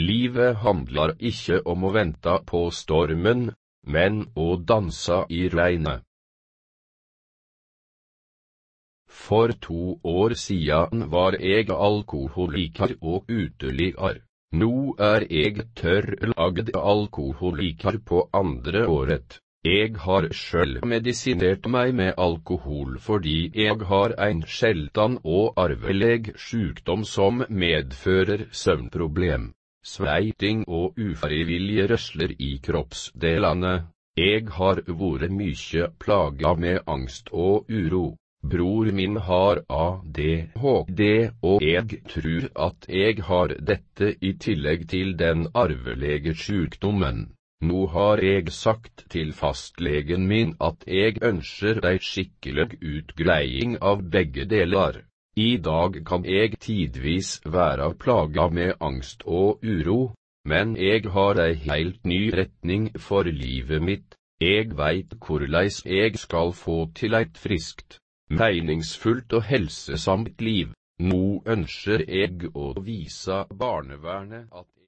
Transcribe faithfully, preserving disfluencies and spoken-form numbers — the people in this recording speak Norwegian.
Livet handlar ikke om å vente på stormen, men å dansa i regnet. For to år siden var jeg alkoholiker og uteligger. Nå er jeg tørrlagd alkoholiker på andre året. Jeg har selv medisinert meg med alkohol fordi jeg har en sjelden og arvelig sykdom som medfører søvnproblem, sveiting og ufrivillige rørsler i kroppsdelene. Jeg har vært mye plaget med angst og uro. Bror min har A D H D, og jeg tror at jeg har dette i tillegg til den arvelige sykdommen. Nå har jeg sagt til fastlegen min at jeg ønsker ei skikkelig utgreiing av begge deler. I dag kan jeg tidvis være plaget med angst og uro, men jeg har ei helt ny retning for livet mitt. Jeg vet hvordan jeg skal få til et friskt, meningsfullt og helsesamt liv. Nå ønsker jeg å vise barnevernet at